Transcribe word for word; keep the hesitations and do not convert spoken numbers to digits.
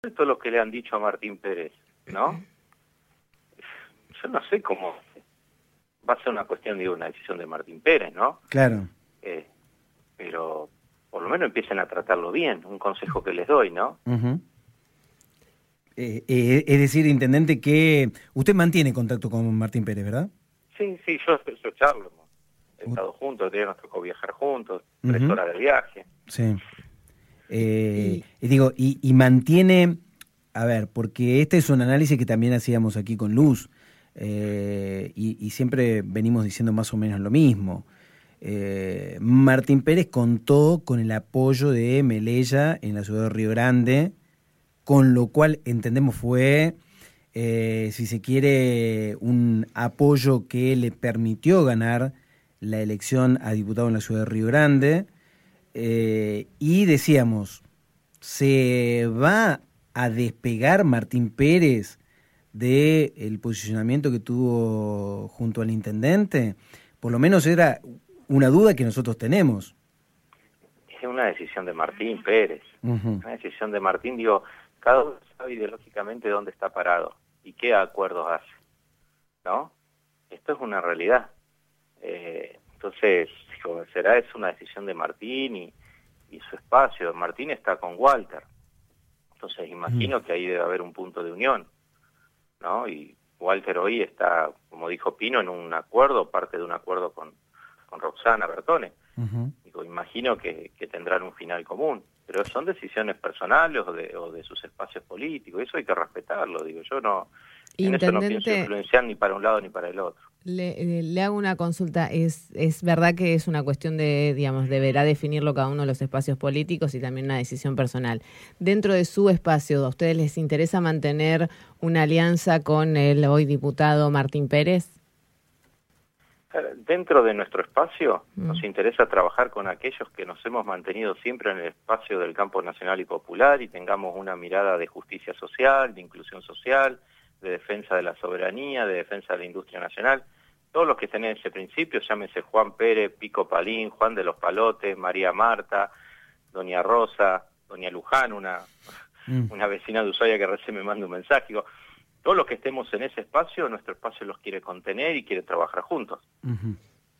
Esto es lo que le han dicho a Martín Pérez, ¿no? Yo no sé cómo va a ser una cuestión, digo, una decisión de Martín Pérez, ¿no? Claro. Eh, pero por lo menos empiecen a tratarlo bien, un consejo que les doy, ¿no? Uh-huh. eh, eh, es decir, intendente, que usted mantiene contacto con Martín Pérez, ¿verdad? Sí, sí, yo, yo charlo, he Uh estado juntos, nos tocó viajar juntos, tres uh-huh. horas de viaje. Sí. Eh, y digo, y, y mantiene, a ver, porque este es un análisis que también hacíamos aquí con Luz, eh, y, y siempre venimos diciendo más o menos lo mismo. Eh, Martín Pérez contó con el apoyo de Melella en la ciudad de Río Grande, con lo cual entendemos fue, eh, si se quiere, un apoyo que le permitió ganar la elección a diputado en la ciudad de Río Grande. Eh, y decíamos, ¿se va a despegar Martín Pérez del posicionamiento que tuvo junto al intendente? Por lo menos era una duda que nosotros tenemos. Es una decisión de Martín Pérez, Uh-huh. una decisión de Martín, digo, cada uno sabe ideológicamente dónde está parado y qué acuerdos hace, ¿no? Esto es una realidad. Eh, entonces, como será, es una decisión de Martín y, y su espacio. Martín está con Walter, entonces imagino uh-huh. que ahí debe haber un punto de unión, ¿no? Y Walter hoy está, como dijo Pino, en un acuerdo, parte de un acuerdo con, con Roxana Bertone. Uh-huh. Digo, imagino que, que tendrán un final común, pero son decisiones personales o de, o de sus espacios políticos, eso hay que respetarlo, digo, yo no, en eso no pienso influenciar ni para un lado ni para el otro. Le, le hago una consulta, ¿Es, es verdad que es una cuestión de, digamos, deberá definirlo cada uno de los espacios políticos y también una decisión personal? Dentro de su espacio, ¿a ustedes les interesa mantener una alianza con el hoy diputado Martín Pérez? Dentro de nuestro espacio mm. nos interesa trabajar con aquellos que nos hemos mantenido siempre en el espacio del campo nacional y popular y tengamos una mirada de justicia social, de inclusión social, de defensa de la soberanía, de defensa de la industria nacional. Todos los que estén en ese principio, llámese Juan Pérez, Pico Palín, Juan de los Palotes, María Marta, Doña Rosa, Doña Luján, una, mm. una vecina de Ushuaia que recién me manda un mensaje. Digo, todos los que estemos en ese espacio, nuestro espacio los quiere contener y quiere trabajar juntos. Uh-huh.